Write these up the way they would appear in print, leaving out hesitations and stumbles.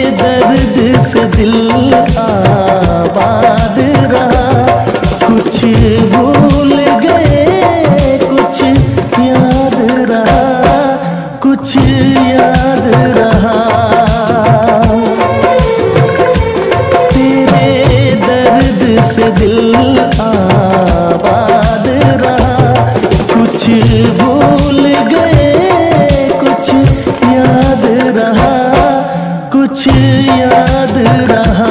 दर्द से दिल आबाद रहा। कुछ भूल गए कुछ याद रहा, कुछ याद रहा। तेरे दर्द से दिल आबाद रहा। कुछ भूल गए कुछ याद रहा, कुछ याद रहा।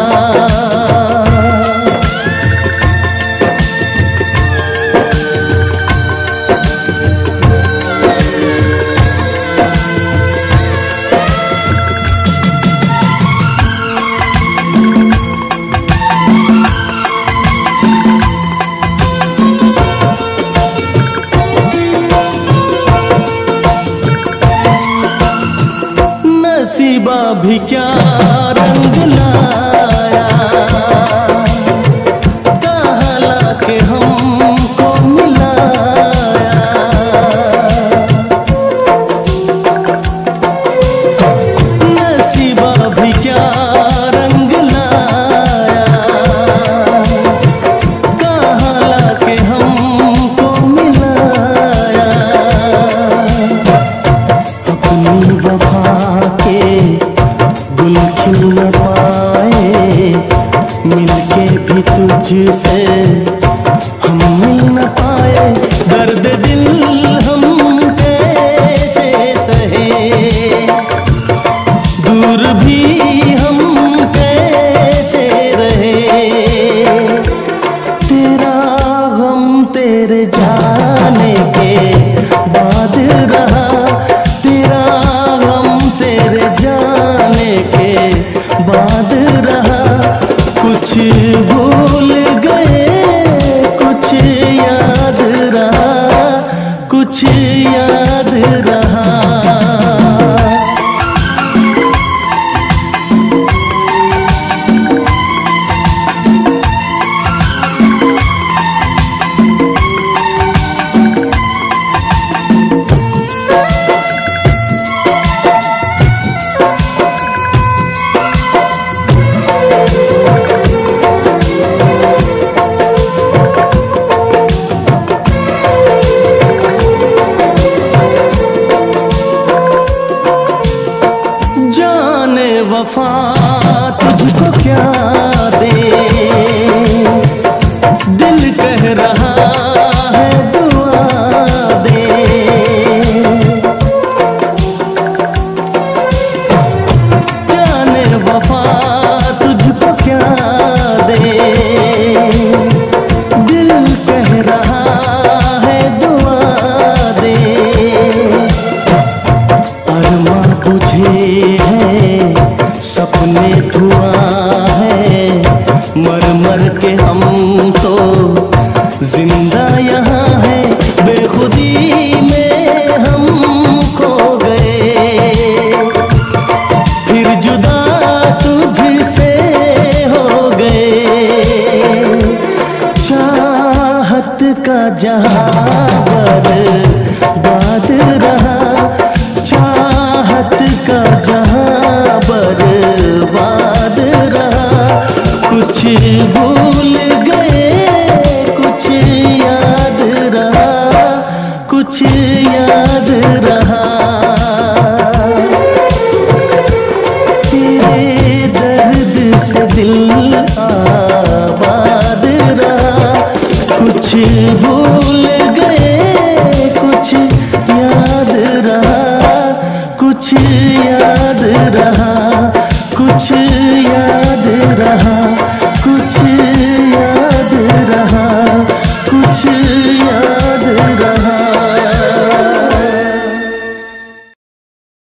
नसीबा भी क्या रंग लाया, कहाँ लाके हमको मिलाया। नसीबा भी क्या रंग लाया, कहाँ लाके हमको मिलाया। अपनी वफा गुल खिल न पाए, मिलके भी तुझसे हम मिल न पाए। दर्द दिल हम कैसे सहे, दूर भी हम कैसे रहे। तेरा गम तेरे जाने के बाद रहा, तेरा गम तेरे जाने के बाद रहा। कुछ भूल गए कुछ याद रहा, कुछ याद रहा। वफा तुझको क्या दे, दिल कह रहा है दुआ दे। जाने वफा तुझको क्या दे, दिल कह रहा है दुआ दे। अरमा तुझे सपने धुआं है, मर मर के हम तो जिंदा